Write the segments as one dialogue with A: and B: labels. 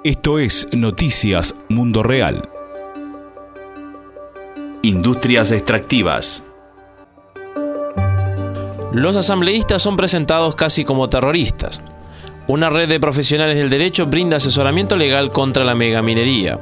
A: Esto es Noticias Mundo Real.
B: Industrias extractivas.
C: Los asambleístas son presentados casi como terroristas. Una red de profesionales del derecho brinda asesoramiento legal contra la megaminería.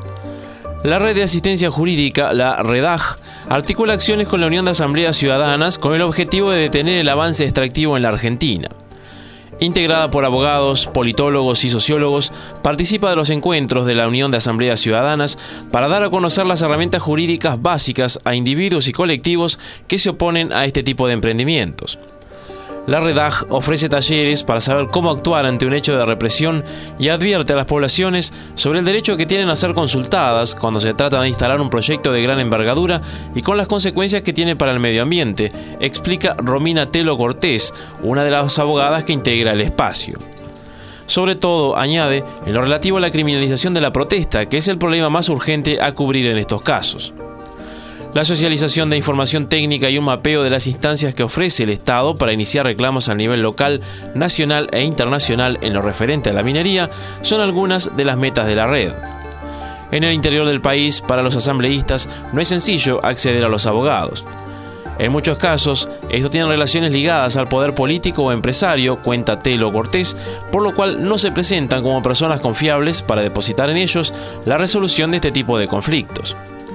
C: La red de asistencia jurídica, la REDAJ, articula acciones con la Unión de Asambleas Ciudadanas con el objetivo de detener el avance extractivo en la Argentina. Integrada por abogados, politólogos y sociólogos, participa de los encuentros de la Unión de Asambleas Ciudadanas para dar a conocer las herramientas jurídicas básicas a individuos y colectivos que se oponen a este tipo de emprendimientos. La REDAJ ofrece talleres para saber cómo actuar ante un hecho de represión y advierte a las poblaciones sobre el derecho que tienen a ser consultadas cuando se trata de instalar un proyecto de gran envergadura y con las consecuencias que tiene para el medio ambiente, explica Romina Telo Cortés, una de las abogadas que integra el espacio. Sobre todo, añade, en lo relativo a la criminalización de la protesta, que es el problema más urgente a cubrir en estos casos. La socialización de información técnica y un mapeo de las instancias que ofrece el Estado para iniciar reclamos a nivel local, nacional e internacional en lo referente a la minería son algunas de las metas de la red. En el interior del país, para los asambleístas, no es sencillo acceder a los abogados. En muchos casos, estos tienen relaciones ligadas al poder político o empresario, cuenta Telo Cortés, por lo cual no se presentan como personas confiables para depositar en ellos la resolución de este tipo de conflictos.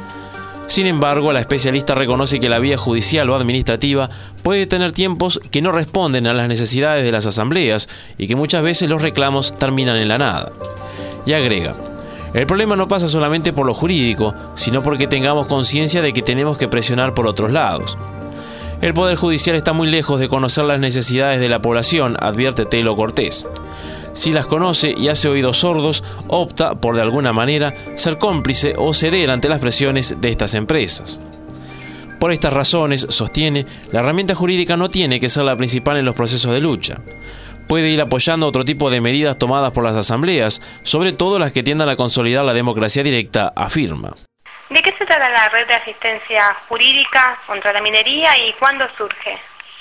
C: Sin embargo, la especialista reconoce que la vía judicial o administrativa puede tener tiempos que no responden a las necesidades de las asambleas y que muchas veces los reclamos terminan en la nada. Y agrega, el problema no pasa solamente por lo jurídico, sino porque tengamos conciencia de que tenemos que presionar por otros lados. El Poder Judicial está muy lejos de conocer las necesidades de la población, advierte Telo Cortés. Si las conoce y hace oídos sordos, opta por de alguna manera ser cómplice o ceder ante las presiones de estas empresas. Por estas razones, sostiene, la herramienta jurídica no tiene que ser la principal en los procesos de lucha. Puede ir apoyando otro tipo de medidas tomadas por las asambleas, sobre todo las que tiendan a consolidar la democracia directa, afirma.
D: ¿De qué se trata la red de asistencia jurídica contra la minería y cuándo surge?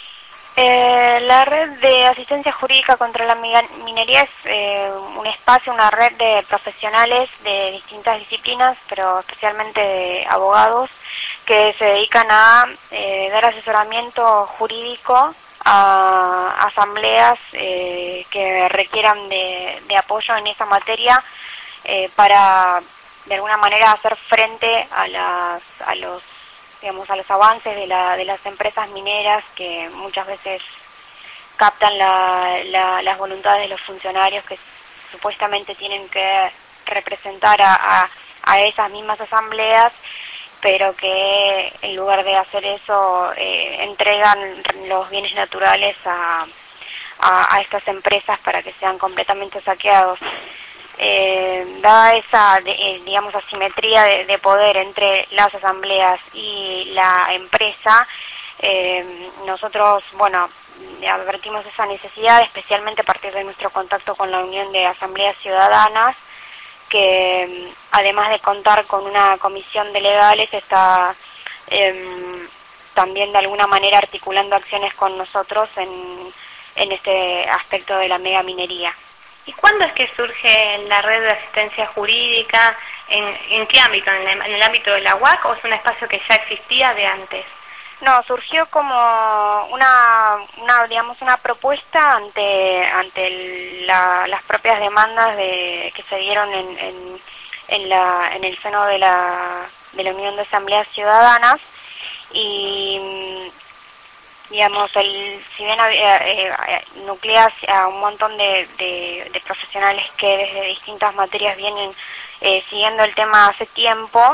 E: La red de asistencia jurídica contra la minería es un espacio, una red de profesionales de distintas disciplinas, pero especialmente de abogados, que se dedican a dar asesoramiento jurídico a asambleas que requieran de apoyo en esa materia para de alguna manera hacer frente a los avances de las empresas mineras que muchas veces captan las voluntades de los funcionarios que supuestamente tienen que representar a esas mismas asambleas, pero que en lugar de hacer eso entregan los bienes naturales a estas empresas para que sean completamente saqueados. Dada esa asimetría de poder entre las asambleas y la empresa, nosotros advertimos esa necesidad, especialmente a partir de nuestro contacto con la Unión de Asambleas Ciudadanas, que además de contar con una comisión de legales está también de alguna manera articulando acciones con nosotros en este aspecto de la megaminería.
D: ¿Y cuándo es que surge la red de asistencia jurídica? ¿En qué ámbito? ¿En el ámbito de la UAC o es un espacio que ya existía de antes?
E: No, surgió como una propuesta ante las propias demandas que se dieron en el seno de la Unión de Asambleas Ciudadanas y si bien nuclea a un montón de profesionales que desde distintas materias vienen siguiendo el tema hace tiempo,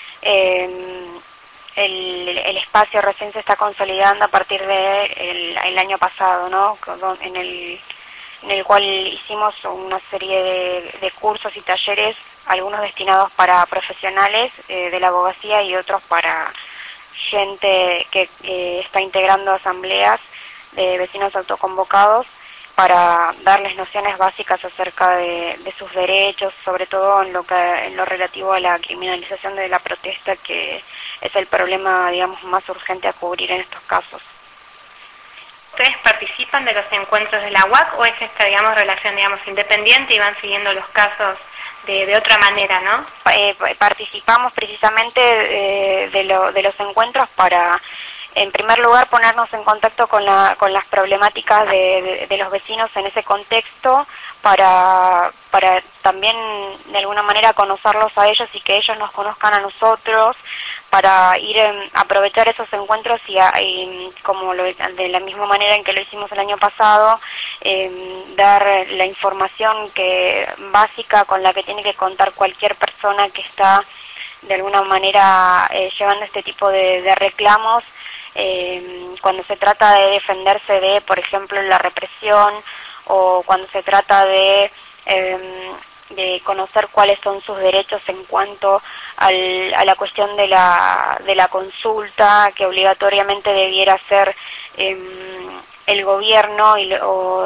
E: el espacio recién se está consolidando a partir de el año pasado, ¿no? En el cual hicimos una serie de cursos y talleres, algunos destinados para profesionales de la abogacía y otros para gente que está integrando asambleas de vecinos autoconvocados para darles nociones básicas acerca de sus derechos, sobre todo en lo relativo a la criminalización de la protesta, que es el problema, más urgente a cubrir en estos casos.
D: ¿Ustedes participan de los encuentros de la UAC o es esta, relación, independiente y van siguiendo los casos de otra manera, ¿no?
E: Participamos precisamente de los encuentros para, en primer lugar, ponernos en contacto con las problemáticas de los vecinos en ese contexto, para también de alguna manera conocerlos a ellos y que ellos nos conozcan a nosotros, para ir aprovechar esos encuentros y como de la misma manera en que lo hicimos el año pasado, dar la información básica con la que tiene que contar cualquier persona que está de alguna manera llevando este tipo de reclamos, cuando se trata de defenderse de, por ejemplo, la represión, o cuando se trata de conocer cuáles son sus derechos en cuanto a la cuestión de la consulta, que obligatoriamente debiera ser el gobierno y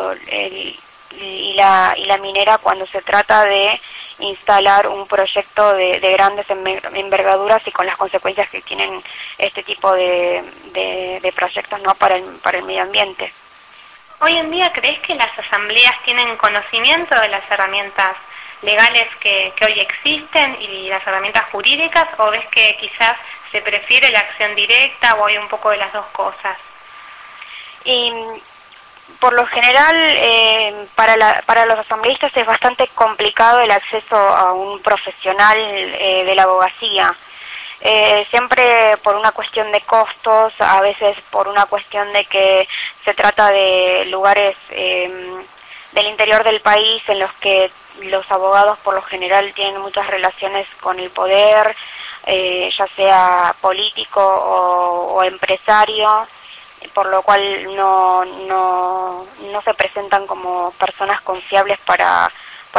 E: la minera cuando se trata de instalar un proyecto de grandes envergaduras y con las consecuencias que tienen este tipo de proyectos, ¿no?, para el medio ambiente.
D: Hoy en día, ¿crees que las asambleas tienen conocimiento de las herramientas legales que hoy existen y las herramientas jurídicas, o ves que quizás se prefiere la acción directa o hay un poco de las dos cosas?
E: Y por lo general, para los asambleístas es bastante complicado el acceso a un profesional de la abogacía. Siempre por una cuestión de costos, a veces por una cuestión de que se trata de lugares del interior del país en los que los abogados por lo general tienen muchas relaciones con el poder, ya sea político o empresario, por lo cual no se presentan como personas confiables para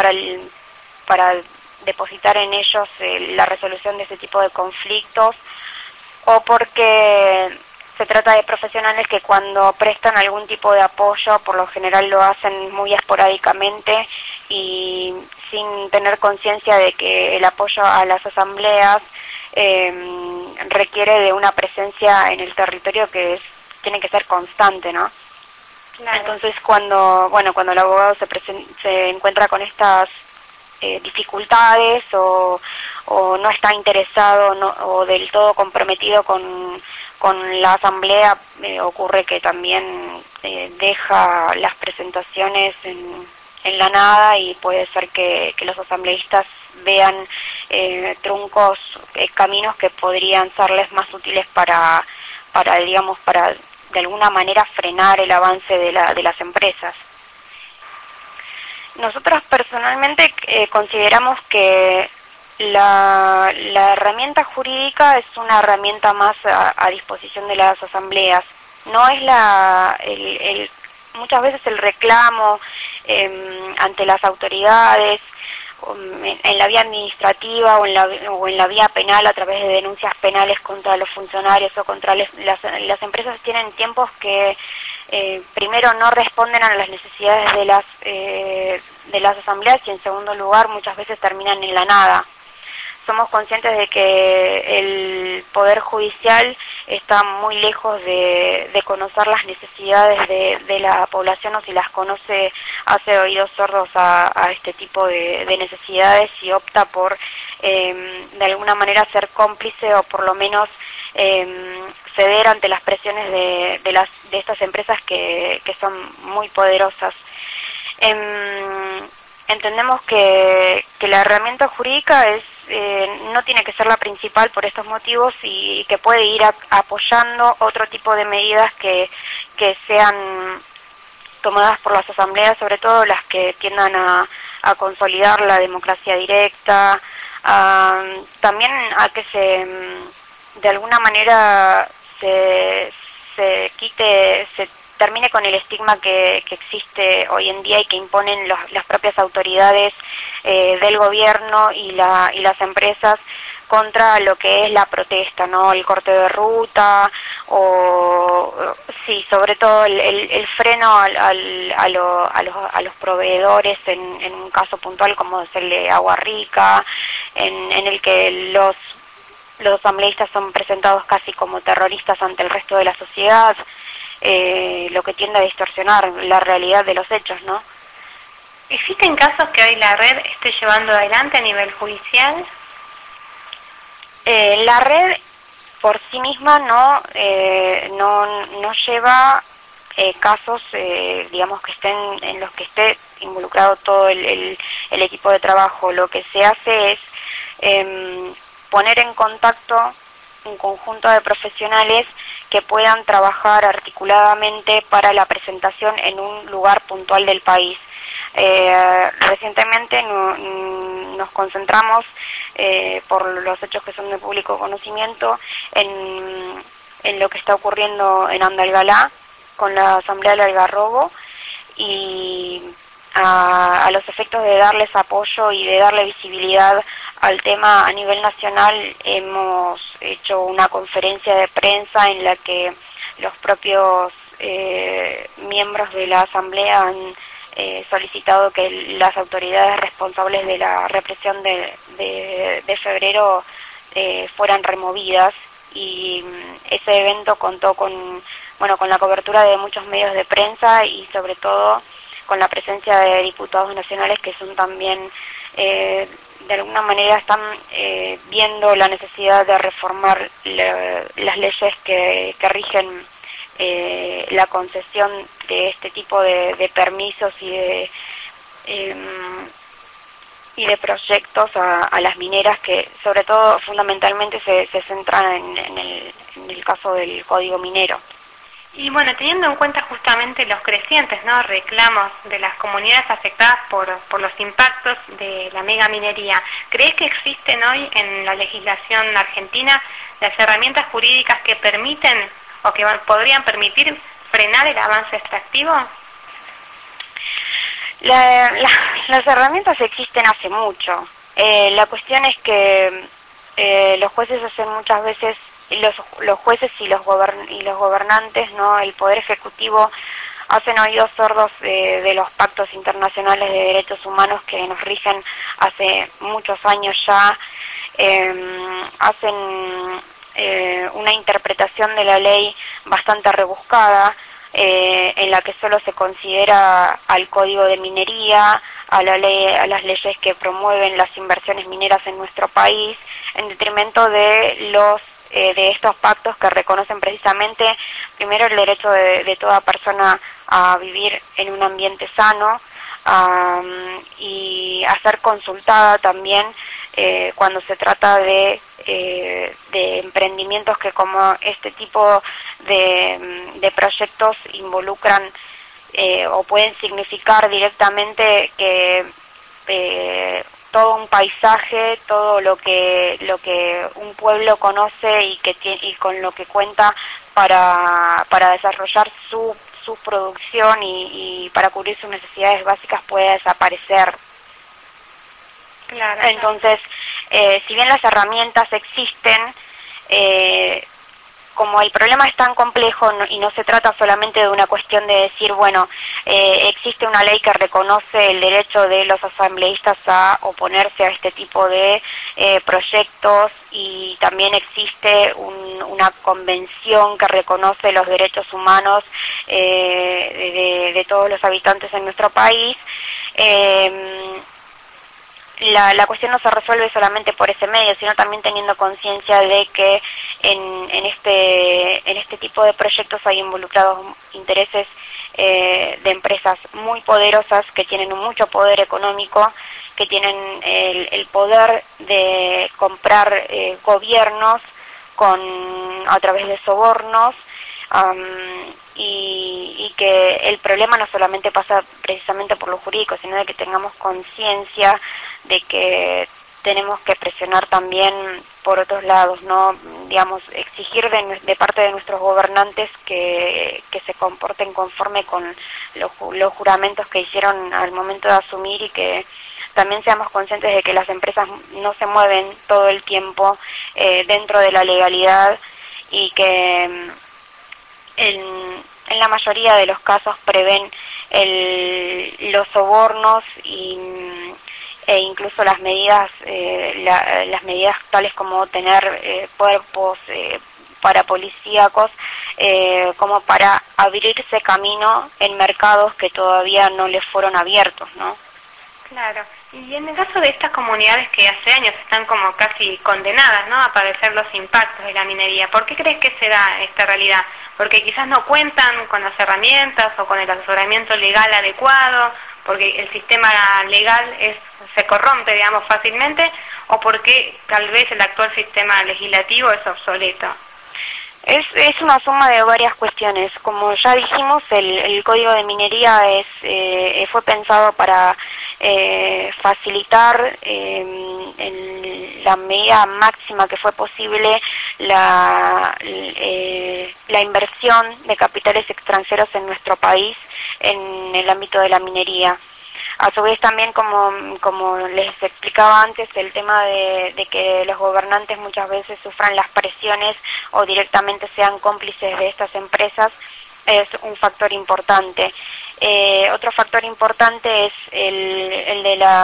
E: depositar en ellos la resolución de ese tipo de conflictos, o porque se trata de profesionales que cuando prestan algún tipo de apoyo, por lo general lo hacen muy esporádicamente y sin tener conciencia de que el apoyo a las asambleas requiere de una presencia en el territorio que tiene que ser constante, ¿no? Claro. Entonces cuando el abogado se encuentra con estas dificultades o no está interesado o del todo comprometido con la asamblea, ocurre que también deja las presentaciones en la nada, y puede ser que los asambleístas vean truncos, caminos que podrían serles más útiles para de alguna manera frenar el avance de las empresas. Nosotros personalmente consideramos que la herramienta jurídica es una herramienta más a disposición de las asambleas. No es muchas veces el reclamo ante las autoridades, en la vía administrativa o en la vía penal a través de denuncias penales contra los funcionarios o contra las empresas, tienen tiempos que primero no responden a las necesidades de las asambleas, y en segundo lugar muchas veces terminan en la nada. Somos conscientes de que el Poder Judicial está muy lejos de conocer las necesidades de la población, o si las conoce hace oídos sordos a este tipo de necesidades y opta por de alguna manera ser cómplice, o por lo menos ceder ante las presiones de estas empresas que son muy poderosas. Entendemos que la herramienta jurídica no tiene que ser la principal por estos motivos, y que puede ir apoyando otro tipo de medidas que sean tomadas por las asambleas, sobre todo las que tiendan a consolidar la democracia directa, también a que de alguna manera se termine con el estigma que existe hoy en día y que imponen las propias autoridades del gobierno y las empresas contra lo que es la protesta, ¿no? El corte de ruta, o sí, sobre todo el freno a los proveedores en un caso puntual como es el de Agua Rica, en el que los asambleístas son presentados casi como terroristas ante el resto de la sociedad, lo que tiende a distorsionar la realidad de los hechos, ¿no?
D: ¿Existen casos que hoy la red esté llevando adelante a nivel judicial?
E: La red por sí misma no lleva casos, digamos, que estén en los que esté involucrado todo el equipo de trabajo. Lo que se hace es poner en contacto un conjunto de profesionales que puedan trabajar articuladamente para la presentación en un lugar puntual del país. Recientemente nos concentramos, por los hechos que son de público conocimiento, en lo que está ocurriendo en Andalgalá con la Asamblea del Algarrobo, y a los efectos de darles apoyo y de darle visibilidad al tema a nivel nacional, hemos hecho una conferencia de prensa en la que los propios miembros de la Asamblea han solicitado que las autoridades responsables de la represión de febrero fueran removidas, y ese evento contó con la cobertura de muchos medios de prensa y sobre todo con la presencia de diputados nacionales que son también de alguna manera están viendo la necesidad de reformar las leyes que rigen la concesión de este tipo de permisos y de proyectos a las mineras, que sobre todo fundamentalmente se centran en el caso del código minero.
D: Y bueno, teniendo en cuenta justamente los crecientes reclamos de las comunidades afectadas por los impactos de la megaminería, ¿crees que existen hoy en la legislación argentina las herramientas jurídicas que permiten o que podrían permitir frenar el avance extractivo?
E: Las herramientas existen hace mucho. La cuestión es que los jueces hacen muchas veces, los jueces y los gobernantes, el poder ejecutivo, hacen oídos sordos de los pactos internacionales de derechos humanos que nos rigen hace muchos años ya. Hacen una interpretación de la ley bastante rebuscada, en la que solo se considera al Código de Minería, a las leyes que promueven las inversiones mineras en nuestro país, en detrimento de estos pactos que reconocen precisamente, primero, el derecho de toda persona a vivir en un ambiente sano, y a ser consultada también cuando se trata de emprendimientos que, como este tipo de proyectos, involucran o pueden significar directamente que todo un paisaje, todo lo que un pueblo conoce y con lo que cuenta para desarrollar su producción y para cubrir sus necesidades básicas, puede desaparecer.
D: Claro.
E: Entonces, si bien las herramientas existen, como el problema es tan complejo y no se trata solamente de una cuestión de decir, existe una ley que reconoce el derecho de los asambleístas a oponerse a este tipo de proyectos, y también existe una convención que reconoce los derechos humanos de todos los habitantes en nuestro país. La cuestión no se resuelve solamente por ese medio, sino también teniendo conciencia de que en este tipo de proyectos hay involucrados intereses de empresas muy poderosas que tienen mucho poder económico, que tienen el poder de comprar gobiernos a través de sobornos, y que el problema no solamente pasa precisamente por lo jurídico, sino de que tengamos conciencia de que tenemos que presionar también por otros lados, exigir de parte de nuestros gobernantes que se comporten conforme con los juramentos que hicieron al momento de asumir, y que también seamos conscientes de que las empresas no se mueven todo el tiempo dentro de la legalidad, y que en la mayoría de los casos prevén los sobornos e incluso las medidas tales como tener cuerpos parapolicíacos, como para abrirse camino en mercados que todavía no les fueron abiertos, ¿no?
D: Claro, y en el caso de estas comunidades que hace años están como casi condenadas, ¿no?, a padecer los impactos de la minería, ¿por qué crees que se da esta realidad? ¿Porque quizás no cuentan con las herramientas o con el asesoramiento legal adecuado, porque el sistema legal se corrompe, digamos, fácilmente, o porque tal vez el actual sistema legislativo es obsoleto?
E: Es una suma de varias cuestiones. Como ya dijimos, el Código de Minería fue pensado para facilitar en la medida máxima que fue posible la inversión de capitales extranjeros en nuestro país en el ámbito de la minería. A su vez también, como les explicaba antes, el tema de que los gobernantes muchas veces sufran las presiones o directamente sean cómplices de estas empresas es un factor importante. Otro factor importante es el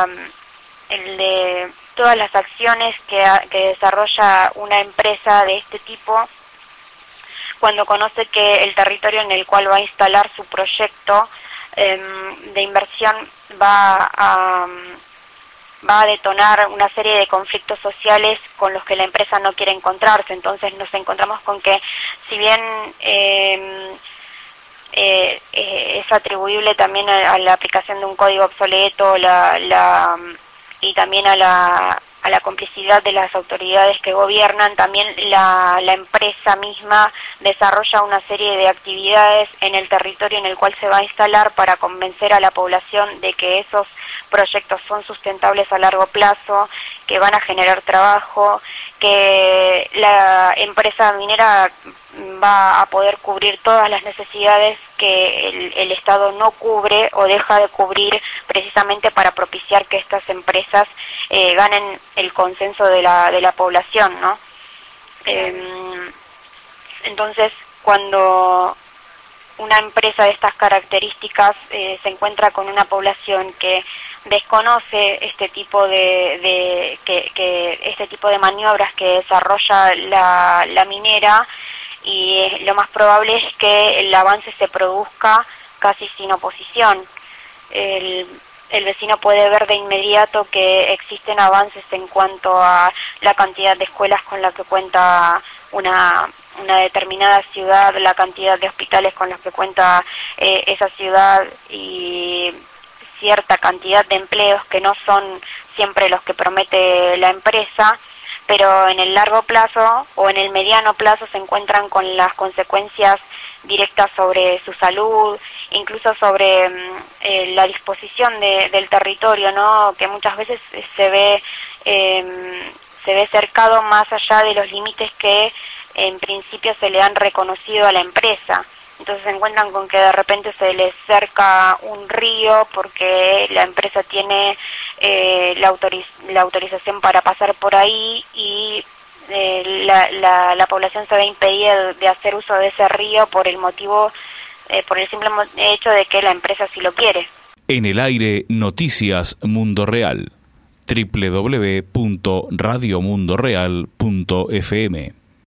E: de todas las acciones que desarrolla una empresa de este tipo cuando conoce que el territorio en el cual va a instalar su proyecto de inversión va a detonar una serie de conflictos sociales con los que la empresa no quiere encontrarse. Entonces nos encontramos con que, si bien es atribuible también a la aplicación de un código obsoleto y también a la complicidad de las autoridades que gobiernan, también la empresa misma desarrolla una serie de actividades en el territorio en el cual se va a instalar para convencer a la población de que esos proyectos son sustentables a largo plazo, que van a generar trabajo, que la empresa minera va a poder cubrir todas las necesidades que el Estado no cubre o deja de cubrir, precisamente para propiciar que estas empresas ganen el consenso de la población, ¿no? Entonces, cuando una empresa de estas características se encuentra con una población que desconoce este tipo de maniobras que desarrolla la minera, y lo más probable es que el avance se produzca casi sin oposición. El vecino puede ver de inmediato que existen avances en cuanto a la cantidad de escuelas con la que cuenta una determinada ciudad, la cantidad de hospitales con los que cuenta esa ciudad, y cierta cantidad de empleos que no son siempre los que promete la empresa, pero en el largo plazo o en el mediano plazo se encuentran con las consecuencias directas sobre su salud, incluso sobre la disposición del territorio, ¿no?, que muchas veces se ve cercado más allá de los límites que en principio se le han reconocido a la empresa. Entonces se encuentran con que de repente se les cerca un río porque la empresa tiene la autorización para pasar por ahí, y la población se ve impedida de hacer uso de ese río por el simple hecho de que la sí lo quiere.
A: En el aire, Noticias Mundo Real. www.radiomundoreal.fm